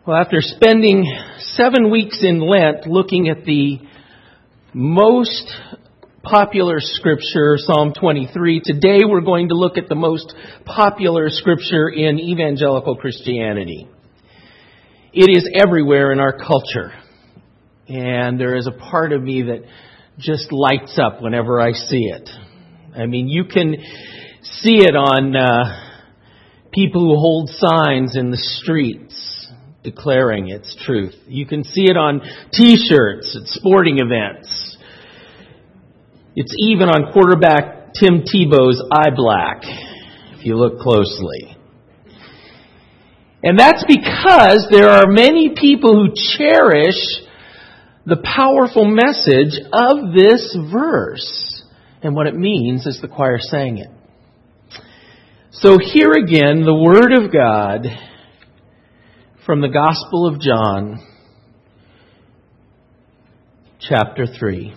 Well, after spending 7 weeks in Lent looking at the most popular scripture, Psalm 23, today we're going to look at the most popular scripture in evangelical Christianity. It is everywhere in our culture, and there is a part of me that just lights up whenever I see it. I mean, you can see it on people who hold signs in the streets declaring its truth. You can see it on T-shirts at sporting events. It's even on quarterback Tim Tebow's eye black, if you look closely. And that's because there are many people who cherish the powerful message of this verse and what it means as the choir sang it. So here again, the Word of God from the Gospel of John, chapter 3.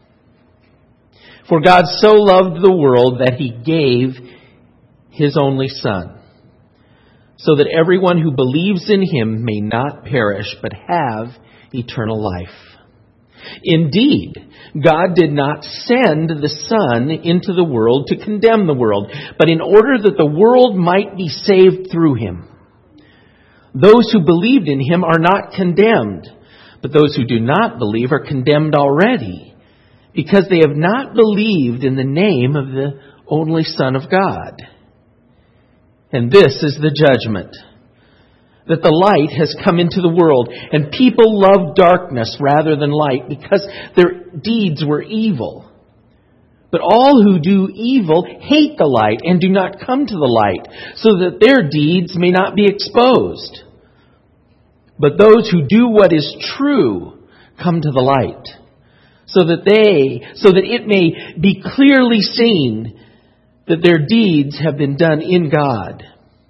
For God so loved the world that He gave His only Son, so that everyone who believes in Him may not perish, but have eternal life. Indeed, God did not send the Son into the world to condemn the world, but in order that the world might be saved through Him. Those who believed in Him are not condemned, but those who do not believe are condemned already, because they have not believed in the name of the only Son of God. And this is the judgment, that the light has come into the world, and people love darkness rather than light, because their deeds were evil. But all who do evil hate the light and do not come to the light, so that their deeds may not be exposed. But those who do what is true come to the light, so that it may be clearly seen that their deeds have been done in God.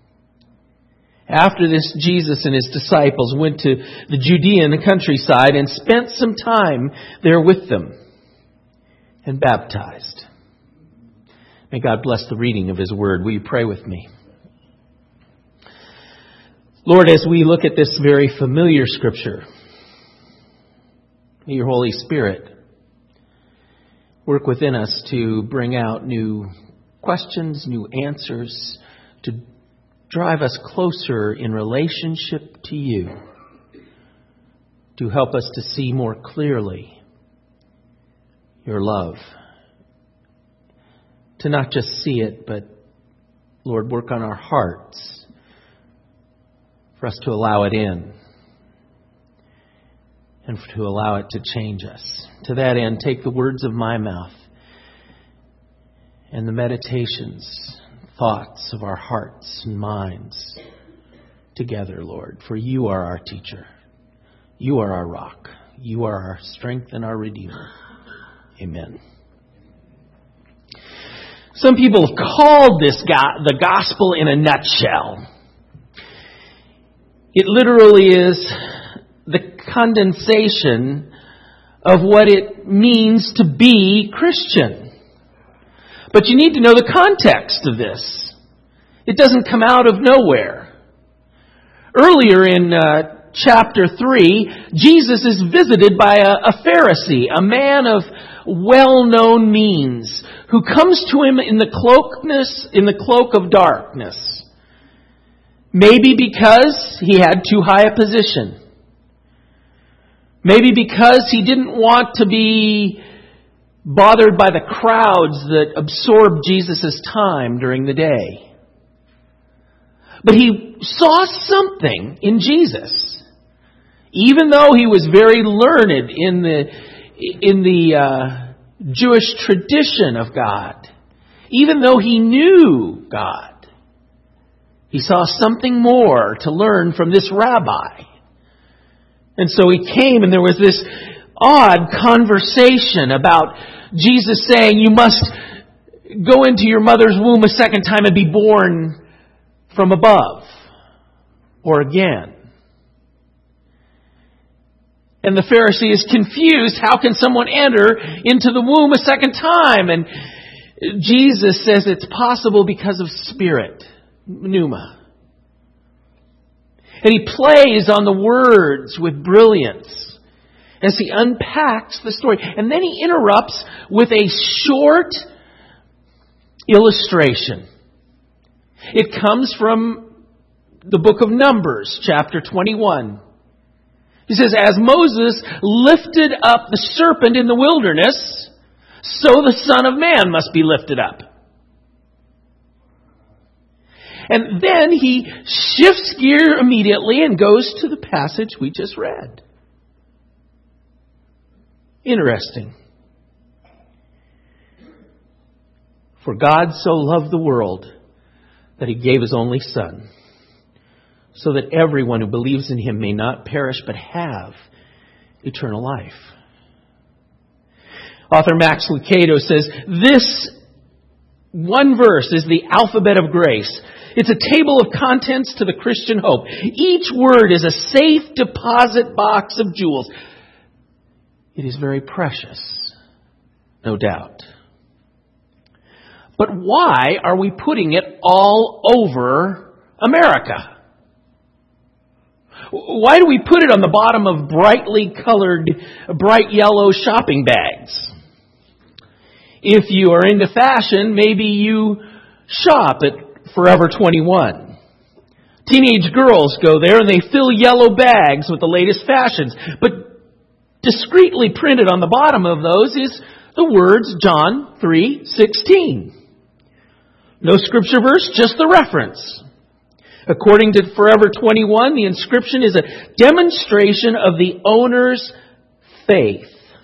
After this, Jesus and His disciples went to the Judean countryside and spent some time there with them and baptized. May God bless the reading of His Word. Will you pray with me? Lord, as we look at this very familiar scripture, may Your Holy Spirit work within us to bring out new questions, new answers, to drive us closer in relationship to You, to help us to see more clearly Your love. To not just see it, but, Lord, work on our hearts for us to allow it in and to allow it to change us. To that end, take the words of my mouth and the meditations, thoughts of our hearts and minds together, Lord. For You are our teacher. You are our rock. You are our strength and our Redeemer. Amen. Some people have called this the gospel in a nutshell. It literally is the condensation of what it means to be Christian. But you need to know the context of this. It doesn't come out of nowhere. Earlier in chapter 3, Jesus is visited by a Pharisee, a man of well-known means, who comes to Him in the cloak of darkness. Maybe because he had too high a position. Maybe because he didn't want to be bothered by the crowds that absorbed Jesus' time during the day. But he saw something in Jesus. Even though he was very learned in the Jewish tradition of God, even though he knew God, he saw something more to learn from this rabbi. And so he came, and there was this odd conversation about Jesus saying, you must go into your mother's womb a second time and be born from above or again. And the Pharisee is confused. How can someone enter into the womb a second time? And Jesus says it's possible because of spirit, pneuma. And he plays on the words with brilliance as he unpacks the story. And then he interrupts with a short illustration. It comes from the book of Numbers, chapter 21. He says, as Moses lifted up the serpent in the wilderness, so the Son of Man must be lifted up. And then he shifts gear immediately and goes to the passage we just read. Interesting. For God so loved the world that He gave His only Son, so that everyone who believes in Him may not perish but have eternal life. Author Max Lucado says, this one verse is the alphabet of grace. It's a table of contents to the Christian hope. Each word is a safe deposit box of jewels. It is very precious, no doubt. But why are we putting it all over America? Why do we put it on the bottom of brightly colored, bright yellow shopping bags? If you are into fashion, maybe you shop at Forever 21. Teenage girls go there and they fill yellow bags with the latest fashions. But discreetly printed on the bottom of those is the words John 3:16. No scripture verse, just the reference. According to Forever 21, the inscription is a demonstration of the owner's faith.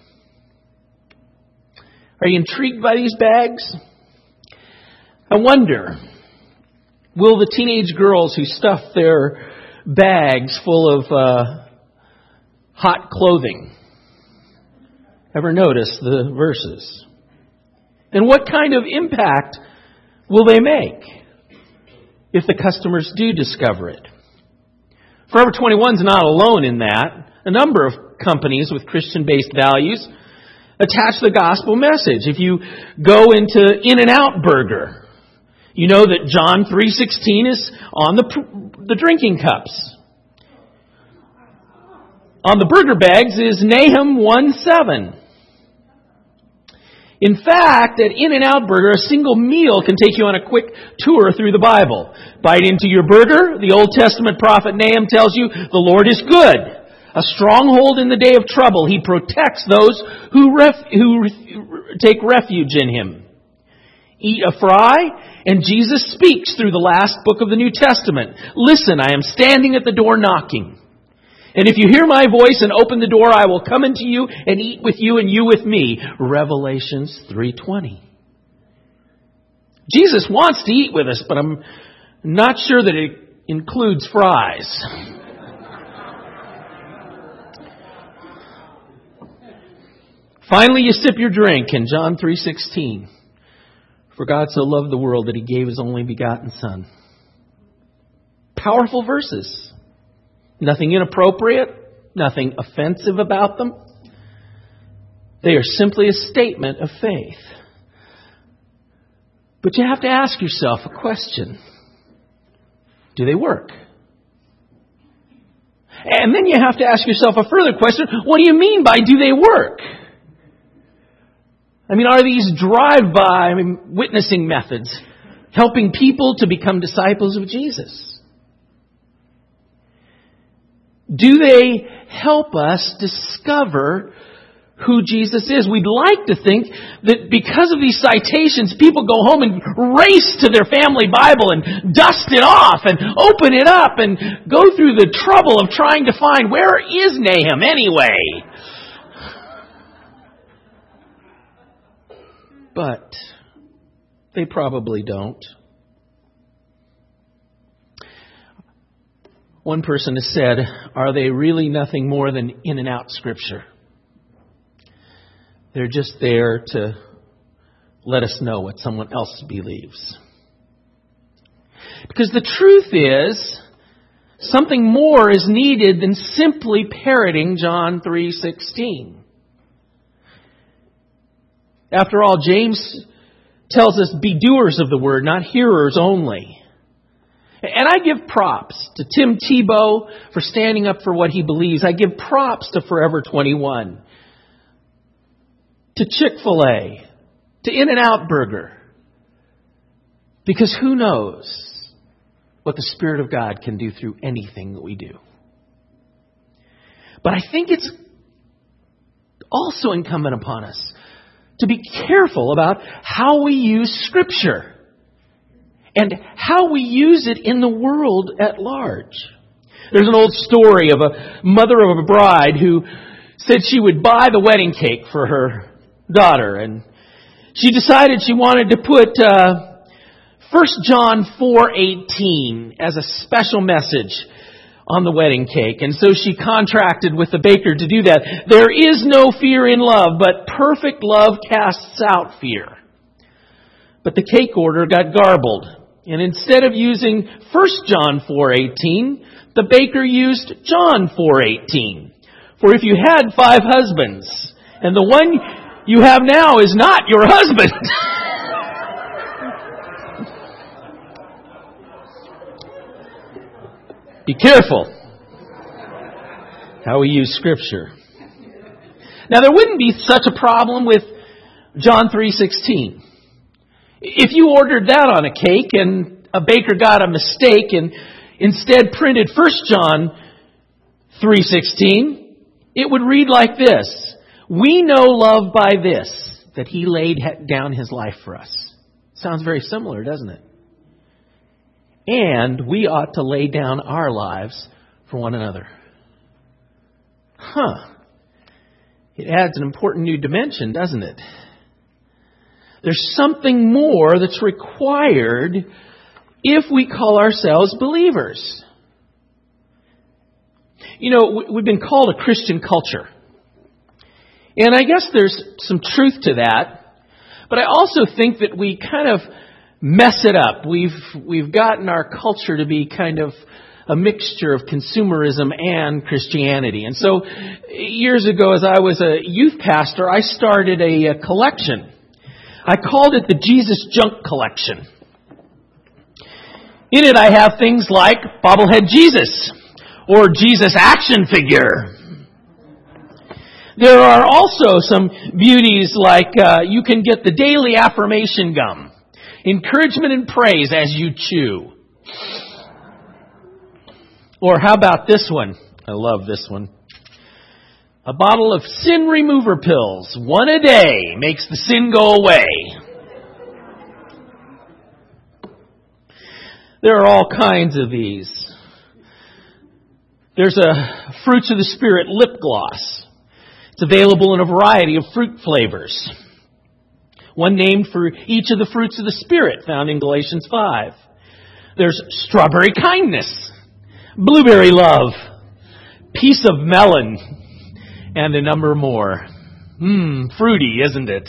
Are you intrigued by these bags? I wonder, will the teenage girls who stuff their bags full of hot clothing ever notice the verses? And what kind of impact will they make if the customers do discover it? Forever 21 is not alone in that. A number of companies with Christian-based values attach the gospel message. If you go into In-N-Out Burger, you know that John 3:16 is on the drinking cups. On the burger bags is Nahum 1:7. In fact, at In-N-Out Burger, a single meal can take you on a quick tour through the Bible. Bite into your burger, the Old Testament prophet Nahum tells you, the Lord is good, a stronghold in the day of trouble. He protects those who take refuge in Him. Eat a fry, and Jesus speaks through the last book of the New Testament. Listen, I am standing at the door knocking. And if you hear my voice and open the door, I will come into you and eat with you and you with me. Revelations 3:20. Jesus wants to eat with us, but I'm not sure that it includes fries. Finally, you sip your drink in John 3:16. For God so loved the world that He gave His only begotten Son. Powerful verses. Nothing inappropriate, nothing offensive about them. They are simply a statement of faith. But you have to ask yourself a question. Do they work? And then you have to ask yourself a further question. What do you mean by do they work? I mean, are these drive-by witnessing methods helping people to become disciples of Jesus? Do they help us discover who Jesus is? We'd like to think that because of these citations, people go home and race to their family Bible and dust it off and open it up and go through the trouble of trying to find, where is Nahum anyway? But they probably don't. One person has said, are they really nothing more than In-N-Out Scripture? They're just there to let us know what someone else believes. Because the truth is, something more is needed than simply parroting John 3:16. After all, James tells us, be doers of the word, not hearers only. And I give props to Tim Tebow for standing up for what he believes. I give props to Forever 21, to Chick-fil-A, to In-N-Out Burger. Because who knows what the Spirit of God can do through anything that we do. But I think it's also incumbent upon us to be careful about how we use Scripture and how we use it in the world at large. There's an old story of a mother of a bride who said she would buy the wedding cake for her daughter, and she decided she wanted to put 1 John 4:18 as a special message on the wedding cake. And so she contracted with the baker to do that. There is no fear in love, but perfect love casts out fear. But the cake order got garbled. And instead of using 1 John 4:18, the baker used John 4:18. For if you had 5 husbands, and the one you have now is not your husband. Be careful how we use Scripture. Now, there wouldn't be such a problem with John 3:16. If you ordered that on a cake and a baker got a mistake and instead printed 1 John 3:16, it would read like this: we know love by this, that He laid down His life for us. Sounds very similar, doesn't it? And we ought to lay down our lives for one another. It adds an important new dimension, doesn't it? There's something more that's required if we call ourselves believers. You know, we've been called a Christian culture. And I guess there's some truth to that. But I also think that we kind of mess it up. We've gotten our culture to be kind of a mixture of consumerism and Christianity. And so years ago, as I was a youth pastor, I started a collection. I called it the Jesus Junk Collection. In it I have things like bobblehead Jesus or Jesus action figure. There are also some beauties like you can get the daily affirmation gum, encouragement and praise as you chew. Or how about this one? I love this one. A bottle of sin remover pills, 1 a day, makes the sin go away. There are all kinds of these. There's a Fruits of the Spirit lip gloss. It's available in a variety of fruit flavors. One named for each of the fruits of the Spirit, found in Galatians 5. There's strawberry kindness, blueberry love, piece of melon, and a number more. Fruity, isn't it?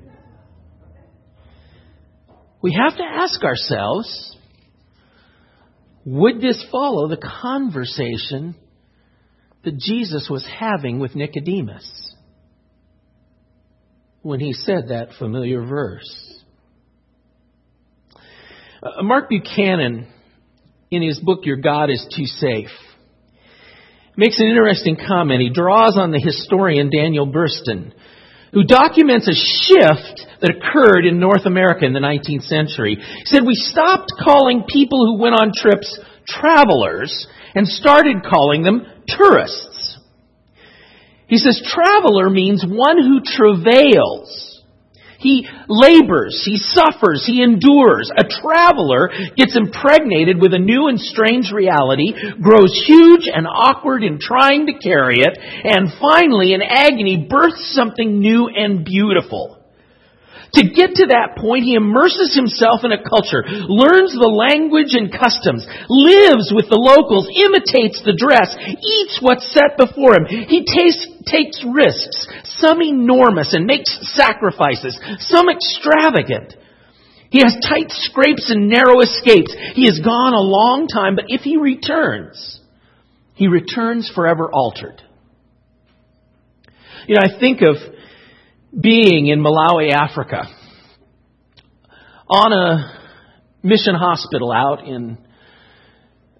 We have to ask ourselves, would this follow the conversation that Jesus was having with Nicodemus when he said that familiar verse? Mark Buchanan, in his book, Your God is Too Safe, makes an interesting comment. He draws on the historian Daniel Burston, who documents a shift that occurred in North America in the 19th century. He said, we stopped calling people who went on trips travelers and started calling them tourists. He says, traveler means one who travails. He labors, he suffers, he endures. A traveler gets impregnated with a new and strange reality, grows huge and awkward in trying to carry it, and finally, in agony, births something new and beautiful. To get to that point, he immerses himself in a culture, learns the language and customs, lives with the locals, imitates the dress, eats what's set before him. He takes risks, some enormous, and makes sacrifices, some extravagant. He has tight scrapes and narrow escapes. He has gone a long time, but if he returns forever altered. You know, I think of being in Malawi, Africa, on a mission hospital out in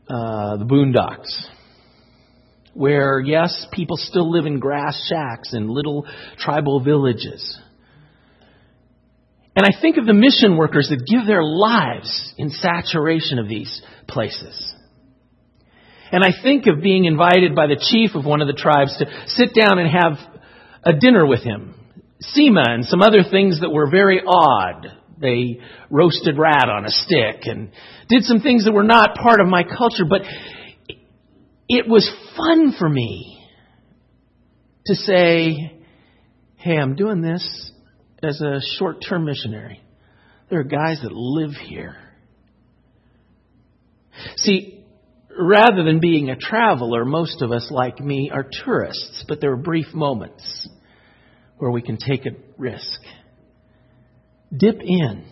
the boondocks, where, yes, people still live in grass shacks in little tribal villages. And I think of the mission workers that give their lives in saturation of these places. And I think of being invited by the chief of one of the tribes to sit down and have a dinner with him. Sema and some other things that were very odd. They roasted rat on a stick and did some things that were not part of my culture. But it was fun for me to say, hey, I'm doing this as a short-term missionary. There are guys that live here. See, rather than being a traveler, most of us, like me, are tourists. But there are brief moments where we can take a risk. Dip in.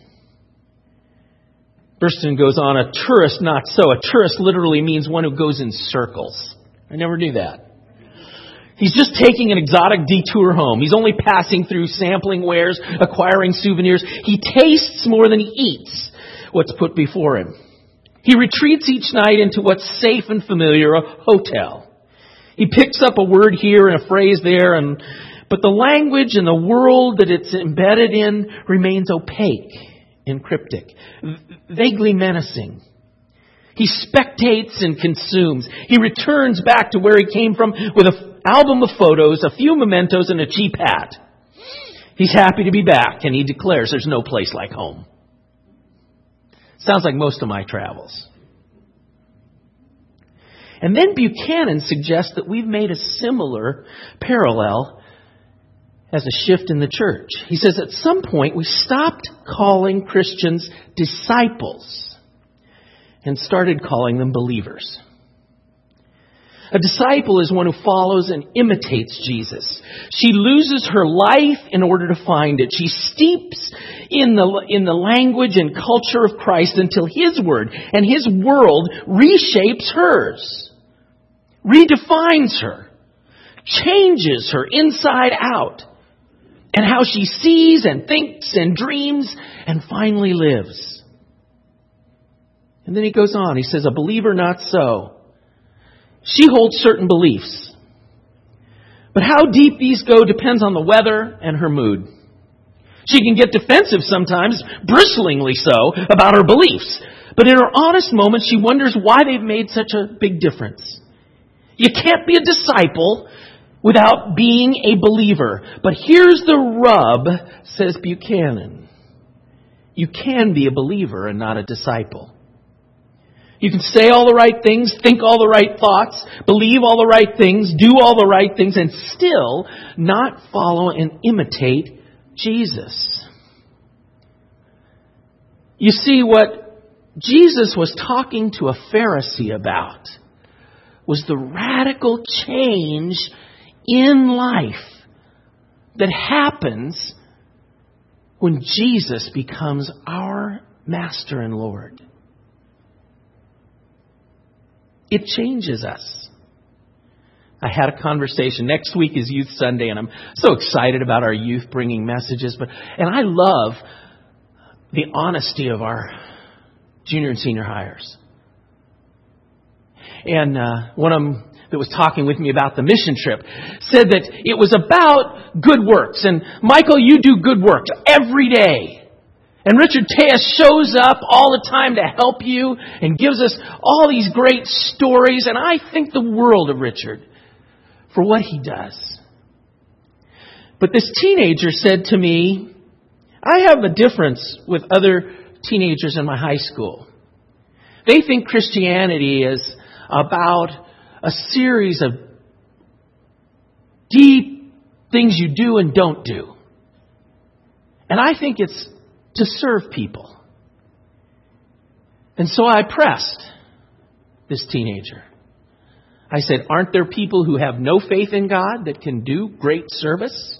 Burston goes on, a tourist not so. A tourist literally means one who goes in circles. I never knew that. He's just taking an exotic detour home. He's only passing through, sampling wares, acquiring souvenirs. He tastes more than he eats what's put before him. He retreats each night into what's safe and familiar, a hotel. He picks up a word here and a phrase there, but the language and the world that it's embedded in remains opaque and cryptic, vaguely menacing. He spectates and consumes. He returns back to where he came from with an album of photos, a few mementos, and a cheap hat. He's happy to be back, and he declares there's no place like home. Sounds like most of my travels. And then Buchanan suggests that we've made a similar parallel as a shift in the church. He says at some point we stopped calling Christians disciples and started calling them believers. A disciple is one who follows and imitates Jesus. She loses her life in order to find it. She steeps in the language and culture of Christ until His word and His world reshapes hers, redefines her, changes her inside out, and how she sees and thinks and dreams and finally lives. And then he goes on. He says, a believer not so. She holds certain beliefs. But how deep these go depends on the weather and her mood. She can get defensive sometimes, bristlingly so, about her beliefs. But in her honest moments, she wonders why they've made such a big difference. You can't be a disciple without being a believer. But here's the rub, says Buchanan. You can be a believer and not a disciple. You can say all the right things, think all the right thoughts, believe all the right things, do all the right things, and still not follow and imitate Jesus. You see, what Jesus was talking to a Pharisee about was the radical change in life that happens when Jesus becomes our Master and Lord. It changes us. I had a conversation. Next week is Youth Sunday, and I'm so excited about our youth bringing messages. And I love the honesty of our junior and senior hires. And one of them that was talking with me about the mission trip said that it was about good works. And Michael, you do good works every day. And Richard Tejas shows up all the time to help you and gives us all these great stories. And I think the world of Richard for what he does. But this teenager said to me, I have a difference with other teenagers in my high school. They think Christianity is about a series of deep things you do and don't do. And I think it's to serve people. And so I pressed this teenager. I said, aren't there people who have no faith in God that can do great service?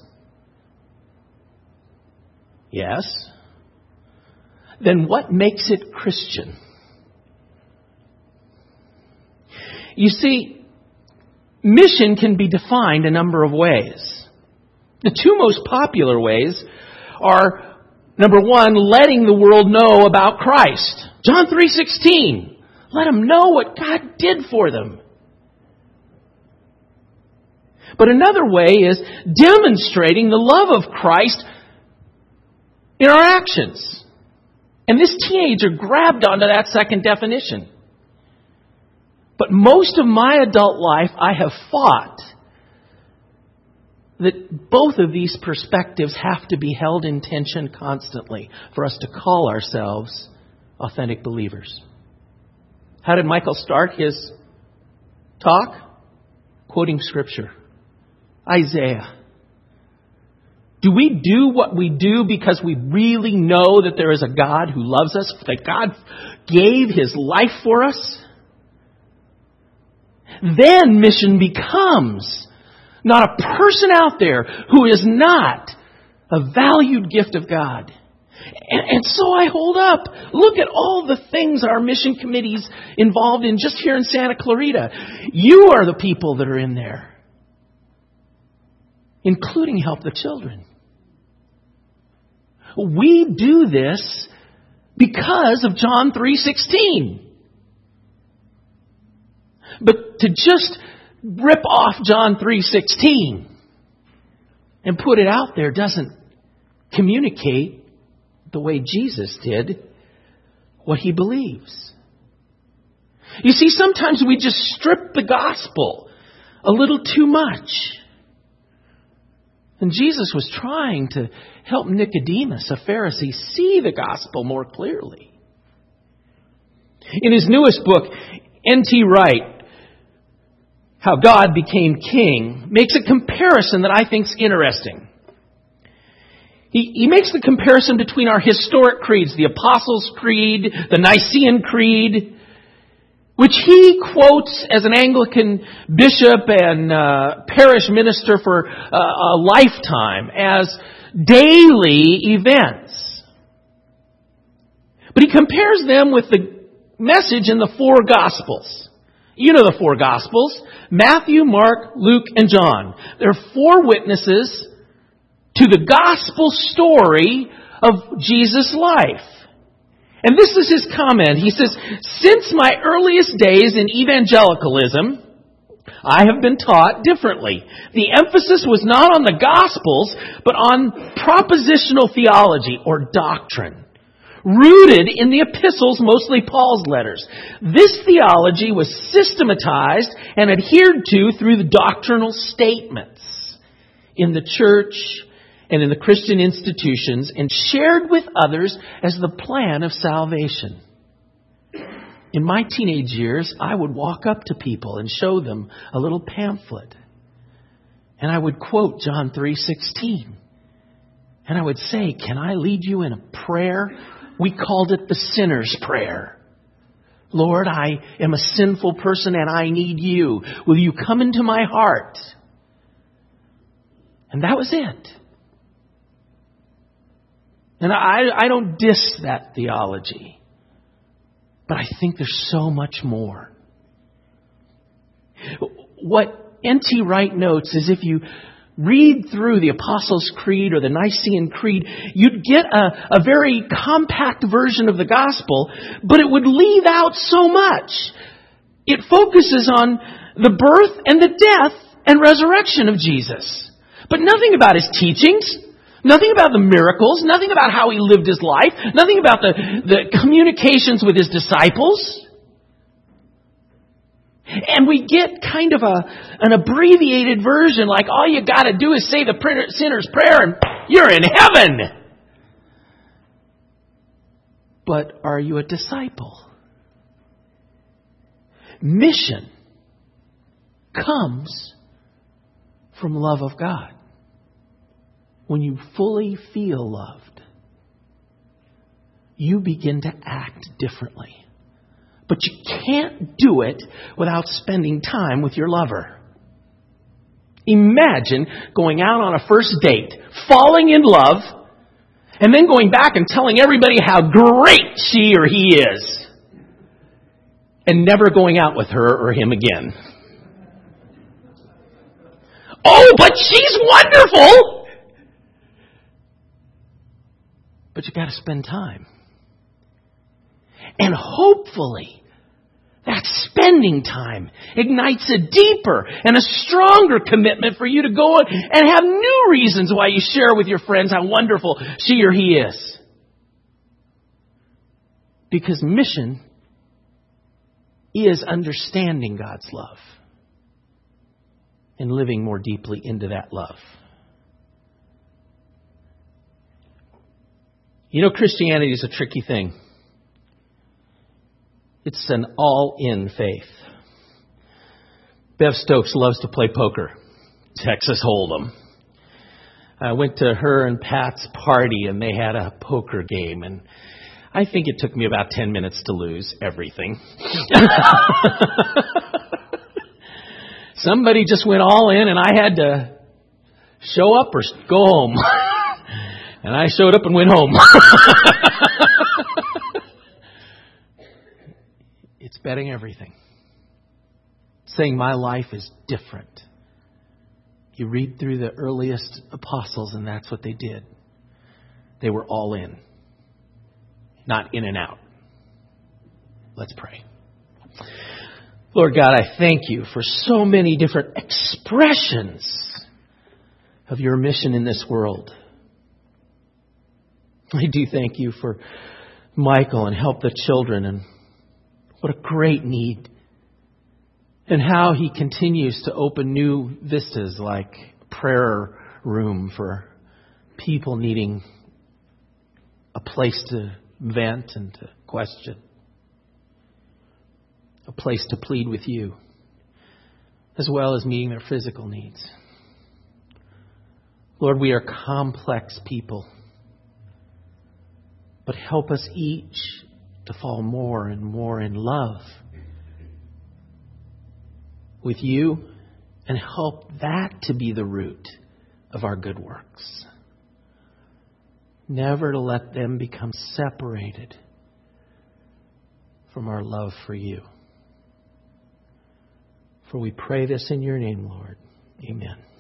Yes. Then what makes it Christian? You see, mission can be defined a number of ways. The two most popular ways are, number one, letting the world know about Christ. John 3:16. Let them know what God did for them. But another way is demonstrating the love of Christ in our actions. And this teenager grabbed onto that second definition. But most of my adult life, I have fought that both of these perspectives have to be held in tension constantly for us to call ourselves authentic believers. How did Michael start his talk? Quoting Scripture. Isaiah. Do we do what we do because we really know that there is a God who loves us, that God gave His life for us? Then mission becomes not a person out there who is not a valued gift of God. And so I hold up. Look at all the things our mission committee's involved in just here in Santa Clarita. You are the people that are in there, including Help the Children. We do this because of John 3:16. But to just rip off John 3:16 and put it out there doesn't communicate the way Jesus did what He believes. You see, sometimes we just strip the gospel a little too much. And Jesus was trying to help Nicodemus, a Pharisee, see the gospel more clearly. In his newest book, N.T. Wright, How God Became King, makes a comparison that I think is interesting. He makes the comparison between our historic creeds, the Apostles' Creed, the Nicene Creed, which he quotes as an Anglican bishop and parish minister for a lifetime as daily events. But he compares them with the message in the four Gospels. You know the four Gospels: Matthew, Mark, Luke, and John. There are four witnesses to the gospel story of Jesus' life. And this is his comment. He says, "Since my earliest days in evangelicalism, I have been taught differently. The emphasis was not on the Gospels, but on propositional theology or doctrine, rooted in the epistles, mostly Paul's letters. This theology was systematized and adhered to through the doctrinal statements in the church and in the Christian institutions, and shared with others as the plan of salvation. In my teenage years, I would walk up to people and show them a little pamphlet. And I would quote John 3:16. And I would say, can I lead you in a prayer? We called it the sinner's prayer. Lord, I am a sinful person and I need you. Will you come into my heart? And that was it. And I don't diss that theology. But I think there's so much more. What N.T. Wright notes is if you read through the Apostles' Creed or the Nicene Creed, you'd get a very compact version of the gospel, but it would leave out so much. It focuses on the birth and the death and resurrection of Jesus. But nothing about His teachings. Nothing about the miracles, nothing about how He lived His life, nothing about the communications with His disciples. And we get kind of an abbreviated version, like all you got to do is say the sinner's prayer and you're in heaven. But are you a disciple? Mission comes from love of God. When you fully feel loved, you begin to act differently. But you can't do it without spending time with your lover. Imagine going out on a first date, falling in love, and then going back and telling everybody how great she or he is, and never going out with her or him again. Oh, but she's wonderful! But you got to spend time. And hopefully, That spending time ignites a deeper and a stronger commitment for you to go and have new reasons why you share with your friends how wonderful she or he is. Because mission is understanding God's love and living more deeply into that love. You know, Christianity is a tricky thing. It's an all-in faith. Bev Stokes loves to play poker, Texas Hold'em. I went to her and Pat's party, and they had a poker game, and I think it took me about 10 minutes to lose everything. Somebody just went all in, and I had to show up or go home. And I showed up and went home. It's betting everything. Saying my life is different. You read through the earliest apostles, and that's what they did. They were all in. Not in and out. Let's pray. Lord God, I thank you for so many different expressions of your mission in this world. I do thank you for Michael and Help the Children, and what a great need. And how he continues to open new vistas like prayer room for people needing a place to vent and to question. A place to plead with you, as well as meeting their physical needs. Lord, we are complex people. But help us each to fall more and more in love with you, and help that to be the root of our good works. Never to let them become separated from our love for you. For we pray this in your name, Lord. Amen.